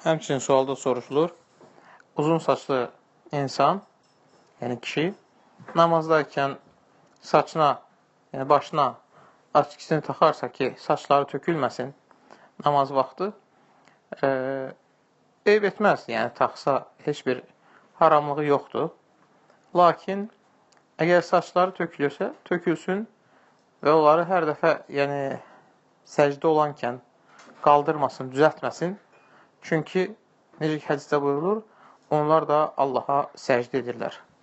Həmçinin sualda soruşulur, uzun saçlı insan, yəni kişi, namazdayken saçına, yəni başına açkisini taxarsa ki, saçları tökülməsin namaz vaxtı, eyb etməz, yəni taxsa heç bir haramlığı yoxdur. Lakin, əgər saçları tökülürsə, tökülsün və onları hər dəfə, yəni səcdə olankən qaldırmasın, düzəltməsin. Çünki, necə ki hədisdə buyurulur, onlar da Allaha səcdə edirlər.